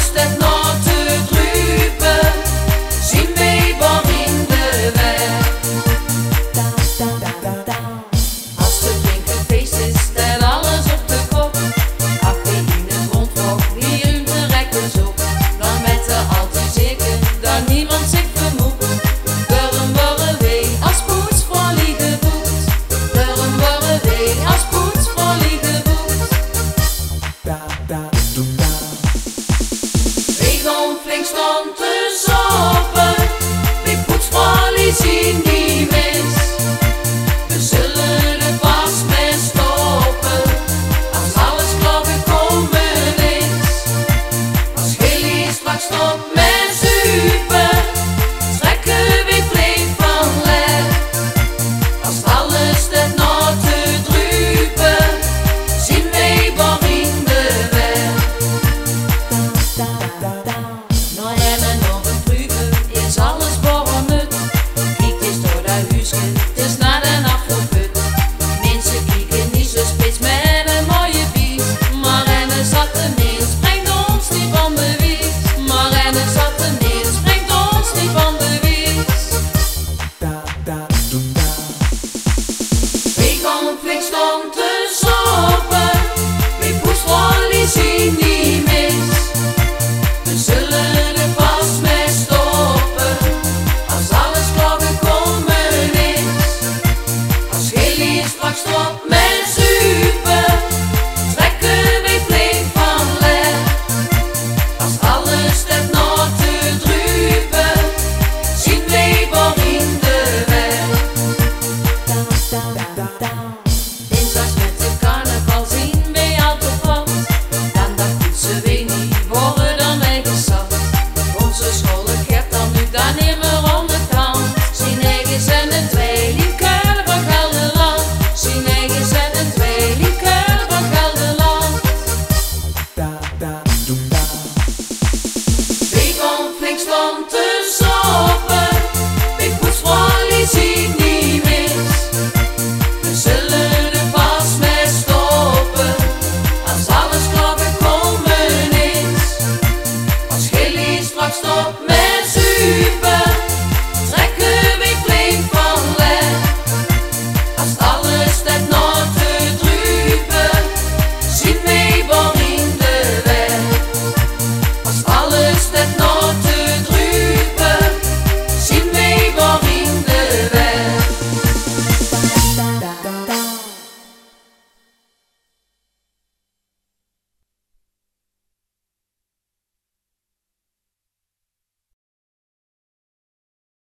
staat nog te druipen, zien wij wel in de weg. Als de drinkenfeest is, staat alles op de kop. Cafeïne, rondvlog, hier in de rekken zoek. Dan met de altijd zeker dat niemand zich vermoedt. Daarom worden wij als poetsvolley geboekt. Daarom worden wij als poetsvolley geboekt. Wij gaan flink staan te soppen, wij poetsvolley zien niet mis. We zullen er vast mee stoppen, als alles klaar gekomen is. Als jullie straks stopt met zuipen, trekken we flink van lek. Als alles staat nog te druipen, zien wij wel in de weg. Nou hebben nog een druipen, is alles borrel nut. Kijk eens door dat huisje, het is naar de afroput. Mensen kijken niet zo spits met een mooie bies. Maar en een zatte mens brengt ons niet van de wies. Maar en een zatte mens brengt ons niet van de wies. Wij gaan flink staan te soppen, wij poetsvolley zien niet mis. We zullen er vast mee stoppen, als alles klaar gekomen is. Als jullie straks stopt met zuipen, trekken wij flink van lek. Als alles staat nog te druipen, zien wij wel in de weg. Dinsdags met de carnaval zien wij al te plat. Dan dat poetsen wij niet, worden dan weggezat. Onze scholen geeft dan nu dan niet meer aan de kant. Zijn eigen zijn de twee liefkeuren van Gelderland. Zijn eigen zijn de twee liefkeuren van Gelderland. Wij gaan flink staan te soppen, wij poetsvolley zien niet mis. We zullen er vast mee stoppen, als alles klaar gekomen is. Als jullie straks stopt met zuipen, trekken we flink van lek. Als alles staat nog